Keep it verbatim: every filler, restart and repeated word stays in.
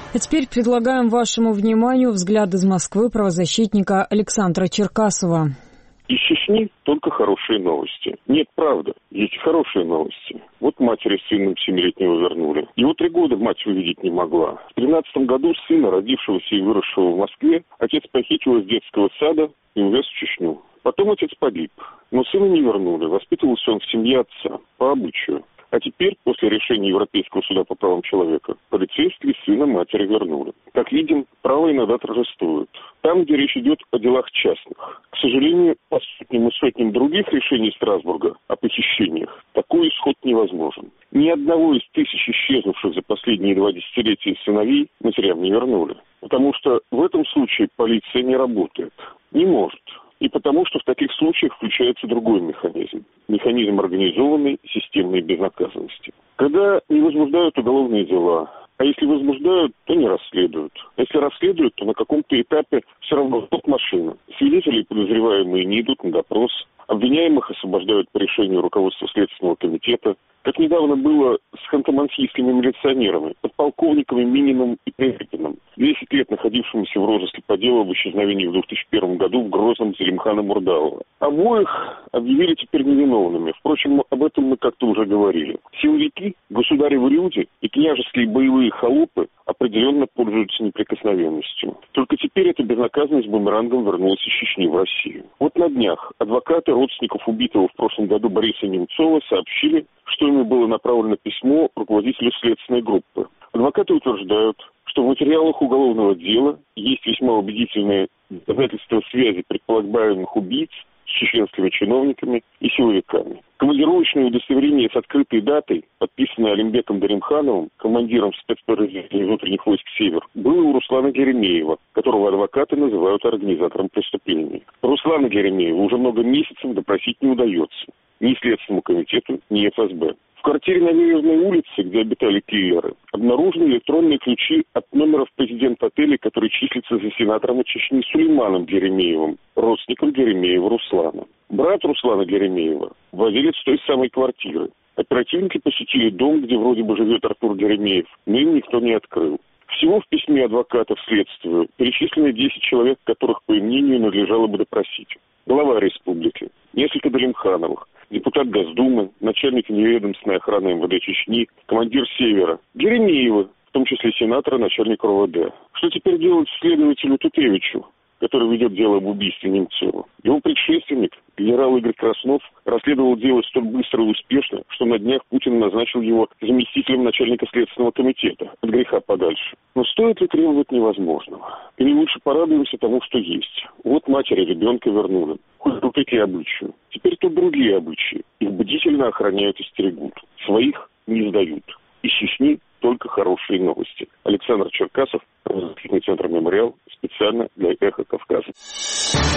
А теперь предлагаем вашему вниманию взгляд из Москвы правозащитника Александра Черкасова. Из Чечни только хорошие новости. Нет, правда, есть хорошие новости. Вот матери с сыном семилетнего вернули. Его три года мать увидеть не могла. В тринадцатом году сына, родившегося и выросшего в Москве, отец похитил из детского сада и увез в Чечню. Потом отец погиб, но сына не вернули. Воспитывался он в семье отца, по обычаю. А теперь, после решения Европейского суда по правам человека, полицейские сына матери вернули. Как видим, право иногда торжествует. Там, где речь идет о делах частных. К сожалению, по сотням и сотням других решений Страсбурга о похищениях такой исход невозможен. Ни одного из тысяч исчезнувших за последние два десятилетия сыновей матерям не вернули. Потому что в этом случае полиция не работает. Не может. И потому, что в таких случаях включается другой механизм. Механизм организованной системной безнаказанности. Когда не возбуждают уголовные дела, а если возбуждают, то не расследуют. А если расследуют, то на каком-то этапе все равно ждут машину. Свидетели и подозреваемые не идут на допрос. Обвиняемых освобождают по решению руководства Следственного комитета. Как недавно было с ханты-мансийскими милиционерами, подполковниками Мининым и Прилепиным, десять лет находившимися в розыске по делу об исчезновении в две тысячи первом году в Грозном Зелимхана Мурдалова. Обоих объявили теперь невиновными. Впрочем, об этом мы как-то уже говорили. Силовики, государевы люди и княжеские боевые холопы определенно пользуются неприкосновенностью. Только теперь эта безнаказанность бумерангом вернулась из Чечни в Россию. Вот на днях адвокаты родственников убитого в прошлом году Бориса Немцова сообщили, что ими было направлено письмо руководителю следственной группы. Адвокаты утверждают, что в материалах уголовного дела есть весьма убедительные доказательства связи предполагаемых убийц с чеченскими чиновниками и силовиками. Командировочное удостоверение с открытой датой, подписанное Алимбеком Даримхановым, командиром спецподразделения внутренних войск «Север», было у Руслана Геремеева, которого адвокаты называют организатором преступления. Руслана Геремеева уже много месяцев допросить не удается ни Следственному комитету, ни эф эс бэ. В квартире на Веверной улице, где обитали киллеры, обнаружены электронные ключи от номеров президента отеля, который числится за сенатором от Чечни Сулейманом Геремеевым, родственником Геремеева Руслана. Брат Руслана Геремеева – владелец той самой квартиры. Оперативники посетили дом, где вроде бы живет Артур Геремеев, но им никто не открыл. Всего в письме адвокатов следствию перечислены десять человек, которых, по их мнению, надлежало бы допросить. Глава республики, несколько Даримхановых, депутат Госдумы, начальник неведомственной охраны эм вэ дэ Чечни, командир «Севера», Геремеева, в том числе сенатора, начальник эр вэ дэ. Что теперь делать следователю Тутевичу, который ведет дело об убийстве Немцова? Его предшественник, генерал Игорь Краснов, расследовал дело столь быстро и успешно, что на днях Путин назначил его заместителем начальника Следственного комитета, от греха подальше. Но стоит ли требовать невозможного? Или лучше порадуемся тому, что есть? Вот матери ребенка вернули. Хоть тут эти обычаи. Теперь тут другие обычаи. Их бдительно охраняют и стерегут. Своих не сдают. Из Чечни только хорошие новости. Александр Черкасов, правозащитный центр «Мемориал», специально для «Эхо Кавказа».